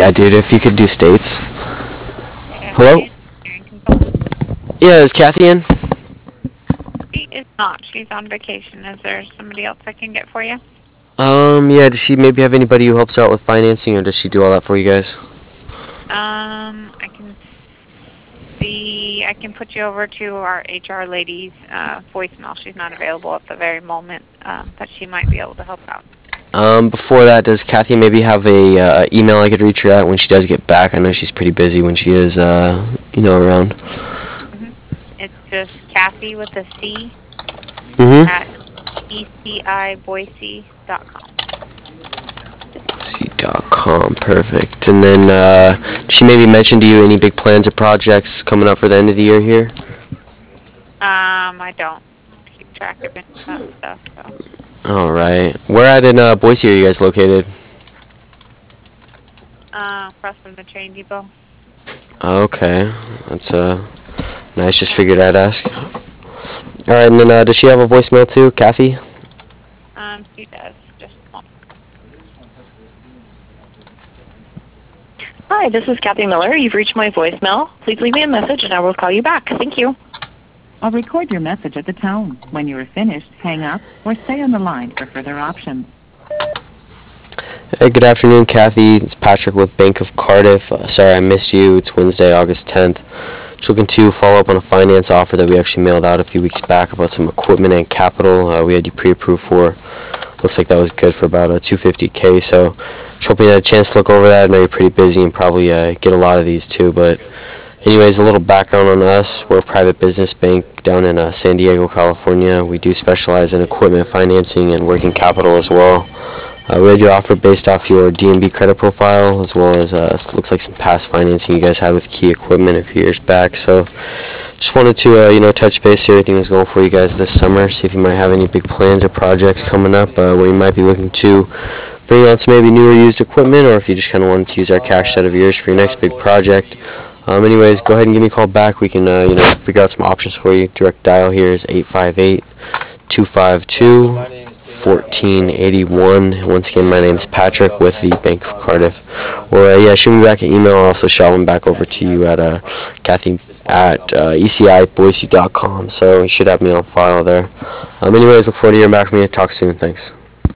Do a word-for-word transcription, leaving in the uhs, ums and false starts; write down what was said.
Yeah, dude, if you could do states. Hello? Kathy, engineering consultant. Yeah, is Kathy in? She is not. She's on vacation. Is there somebody else I can get for you? Um, yeah, does she maybe have anybody who helps her out with financing, or does she do all that for you guys? Um, I can see. I can put you over to our H R lady's uh, voicemail. She's not available at the very moment, um, but she might be able to help out. Um, before that, does Kathy maybe have a uh, email I could reach her at when she does get back? I know she's pretty busy when she is, uh, you know, around. hmm It's just Kathy with a C Mm-hmm. at e c i boise dot com. C dot com, perfect. And then, uh, did she maybe mention to you any big plans or projects coming up for the end of the year here? Um, I don't keep track of any of that stuff, so. Alright. Where at in uh, Boise are you guys located? Uh, across from the train depot. Okay. That's, uh, nice. Just figured I'd ask. Alright, and then, uh, does she have a voicemail too, Kathy? Um, she does. Just one. Hi, this is Kathy Miller. You've reached my voicemail. Please leave me a message and I will call you back. Thank you. I'll record your message at the tone. When you are finished, hang up or stay on the line for further options. Hey, good afternoon, Kathy. It's Patrick with Bank of Cardiff. Uh, sorry I missed you. It's Wednesday, August tenth. Just looking to follow up on a finance offer that we actually mailed out a few weeks back about some equipment and capital uh, we had you pre-approved for. Looks like that was good for about uh, two hundred fifty K. So just hoping you had a chance to look over that. I know you're pretty busy and probably uh, get a lot of these too. But anyways, a little background on us. We're a private business bank down in uh, San Diego, California. We do specialize in equipment financing and working capital as well. Uh, we had your offer based off your D N B credit profile, as well as uh, looks like some past financing you guys had with Key Equipment a few years back. So just wanted to uh, you know touch base, see everything was going for you guys this summer, see if you might have any big plans or projects coming up uh, where you might be looking to bring on some maybe new or used equipment, or if you just kind of wanted to use our cash set of yours for your next big project. Um, anyways, go ahead and give me a call back. We can uh, you know figure out some options for you. Direct dial here is eight five eight, two five two, fourteen eighty-one. Once again, my name is Patrick with the Bank of Cardiff. Or uh, yeah, shoot me back an email. I'll also shot one back over to you at uh, Kathy at uh, e c i boise dot com. So you should have me on file there. Um, anyways, look forward to hearing back from you. Talk soon. Thanks.